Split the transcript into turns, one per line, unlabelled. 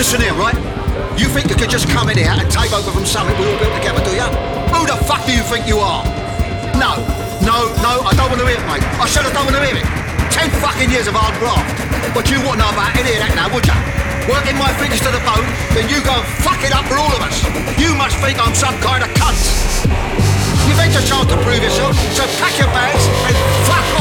Listen here, right? You think you could just come in here and take over from something we all built together, do you? Who the fuck do you think you are? No, I don't want to hear it, mate. I said I don't want to hear it. 10 fucking years of hard graft. But you wouldn't know about any of that now, would you? Working my fingers to the bone, then you go and fuck it up for all of us. You must think I'm some kind of cunt. You've had your chance to prove yourself, so pack your bags and fuck